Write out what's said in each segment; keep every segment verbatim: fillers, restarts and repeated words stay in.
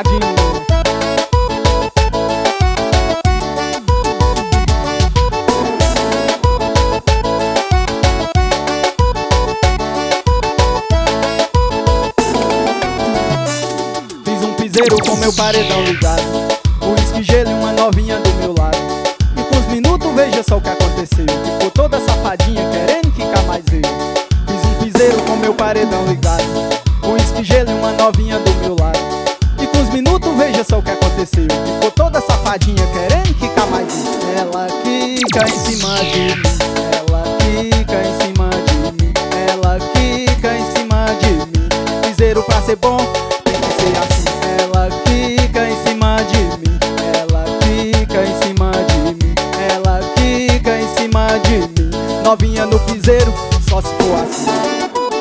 safadinho. Fiz um piseiro com meu paredão ligado, uísque, gelo e uma novinha do meu lado. E com os minutos veja só o que aconteceu. Ficou toda safadinha querendo quicar mais eu. Fiz um piseiro com meu paredão ligado, uísque, gelo e uma novinha do meu lado. E com os minutos veja só o que aconteceu. Ficou toda safadinha querendo quicar mais eu. Ela quica em cima de mim, ela quica em cima de mim, ela quica em cima de mim. Piseiro pra ser bom tem que ser assim. Ela quica em cima de mim, ela quica em cima de mim, ela quica em cima de mim. Novinha no piseiro, só se for assim.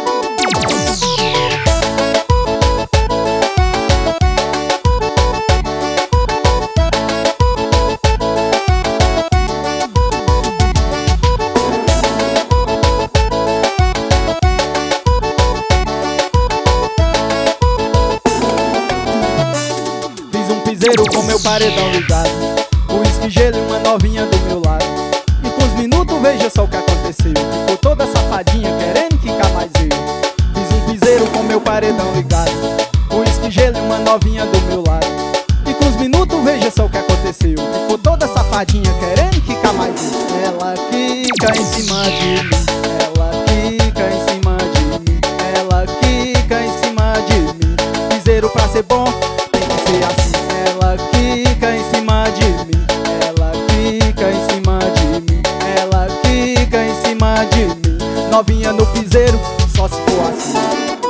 Piseiro com meu paredão ligado, uísque, gelo e uma novinha do meu lado. E com os minutos veja só o que aconteceu. Ficou toda safadinha querendo quicar mais eu. Fiz um piseiro com meu paredão ligado, uísque, gelo e uma novinha do meu lado. E com os minutos veja só o que aconteceu. Ficou toda safadinha querendo quicar mais eu. Ela quica em cima de mim, ela quica em cima de mim, ela quica em cima de mim. Piseiro pra ser bom tem que ser assim. Ela quica em cima de mim, ela quica em cima de mim, ela quica em cima de mim. Novinha no piseiro, só se for assim.